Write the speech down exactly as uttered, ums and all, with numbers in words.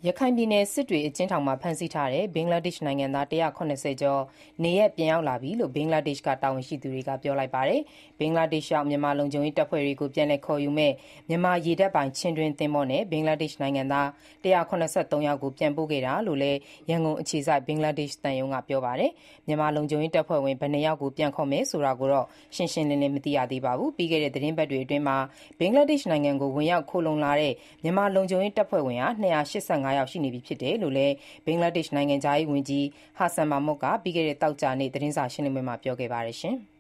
ရခိုင်ပြည်နယ်စစ်တွေအကျဉ်းထောင်မှာဖမ်းဆီးထားတဲ့ဘင်္ဂလားဒေ့ရှ်နိုင်ငံသား၁၇၀ကျော်နေရပ်ပြန်ရောက်လာပြီလို့ဘင်္ဂလားဒေ့ရှ်ကတာဝန်ရှိသူတွေကပြောလိုက်ပါတယ်။ဘင်္ဂလားဒေ့ရှ်ရောက်မြန်မာလုံခြုံရေးတပ်ဖွဲ့တွေကိုပြန်လည်ခေါ်ယူမယ့်မြန်မာရေတပ်ပိုင်ချင်းတွင်းသင်္ဘောနဲ့ဘင်္ဂလားဒေ့ရှ်နိုင်ငံသား၁၇၃ယောက်ကိုပြန်ပို့ခဲ့တာလို့လည်းရန်ကုန်အခြေစိုက်ဘင်္ဂလားဒေ့ရှ်သံရုံးကပြောပါတယ်။မြန်မာလုံခြုံရေးတပ်ဖွဲ့ဝင်ဘယ်နှစ်ယောက်ကိုပြန်ခေါ်မယ်ဆိုတာကိုတော့ရှင်းရှင်းလင်းလင်းမသိရသေးပါဘူး။ပြီးခဲ့တဲ့သီတင်းပတ်တွေအတွင်းမှာဘင်္ဂလားဒေ့ရှ်နိုင်ငံကိုဝင်ရောက်ခိုလှုံလာတဲ့မြန်မာလုံခြုံရေးတပ်ဖွဲ့ဝင်ဟာ၂၈၅ယောက်ရှိနေပြီဖြစ်တယ်လို့လည်းဘင်္ဂလားဒေ့ရှ်နိုင်ငံခြားရေးဝန်ကြီးဟာဆန်မာမွတ်ကပြီးခဲ့တဲ့သောကြာနေ့သတင်းစာရှင်းလင်းပွဲမှာပြောခဲ့ပါတယ်။